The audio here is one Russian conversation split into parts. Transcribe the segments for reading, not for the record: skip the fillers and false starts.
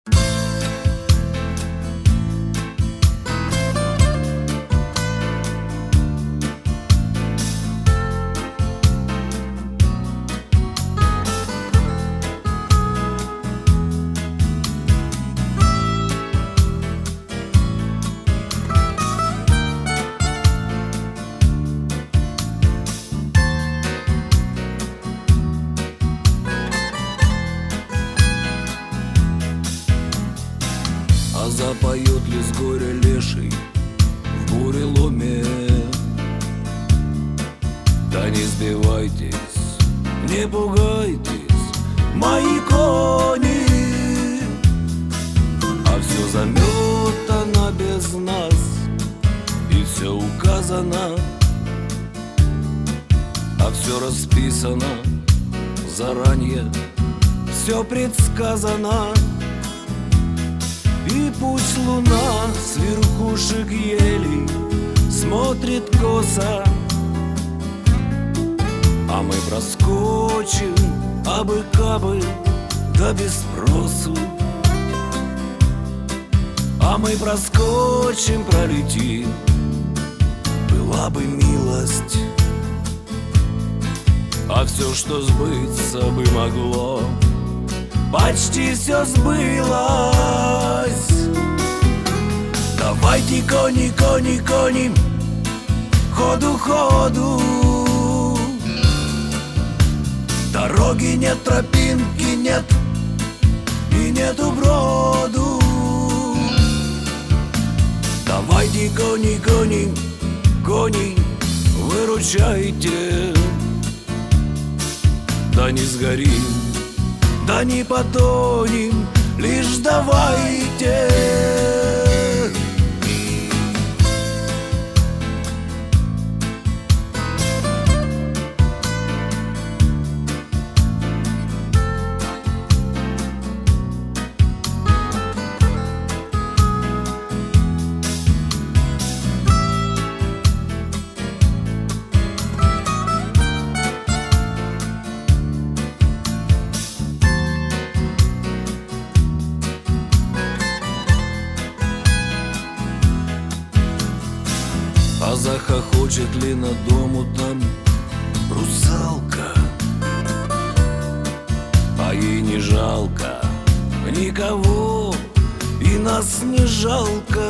А запоет ли с горя леший в буреломе? Да не сбивайтесь, не пугайтесь, мои кони, а все заметано без нас, и все указано, а все расписано заранее, все предсказано. И пусть луна с верхушек елей смотрит косо, а мы проскочим абы-кабы, да без спросу. А мы проскочим, пролетим, была бы милость. А все, что сбыться бы могло, почти все сбылось. Давайте, кони, кони, кони, ходу, ходу. Дороги нет, тропинки нет, и нету броду. Давайте, кони, кони, кони, выручайте. Да не сгорим, да не потонем, лишь давайте. А захохочет ли над дому там русалка? А ей не жалко никого, и нас не жалко.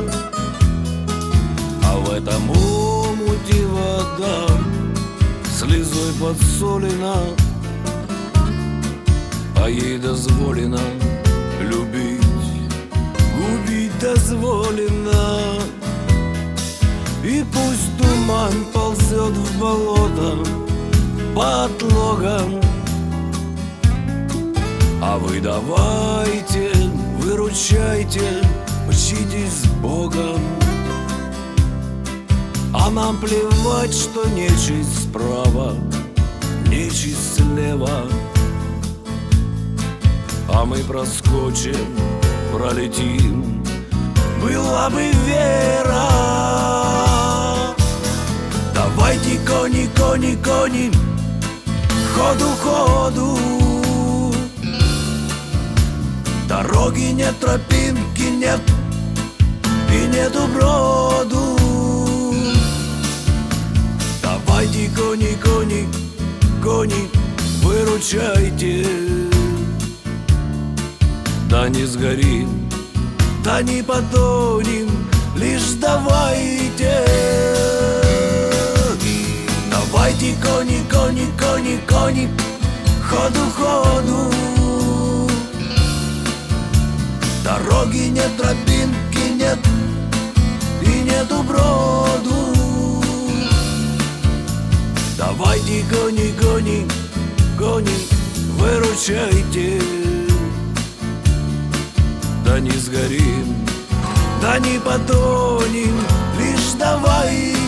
А в этом омуте вода слезой подсолена, а ей дозволено любить, губить дозволено. И пусть туман ползет в болото по отлогам, а вы давайте, выручайте, мчитесь с Богом. А нам плевать, что нечисть справа, нечисть слева. А мы проскочим, пролетим, была бы вера. Давайте, кони, кони, кони, ходу, ходу. Дороги нет, тропинки нет, и нету броду. Давайте, кони, кони, кони, выручайте. Да не сгорим, да не потонем, лишь давайте. Давайте, кони, кони, кони, кони, ходу, ходу. Дороги нет, тропинки нет, и нету броду. Давайте, кони, кони, кони, выручайте. Да не сгорим, да не потонем, лишь давай.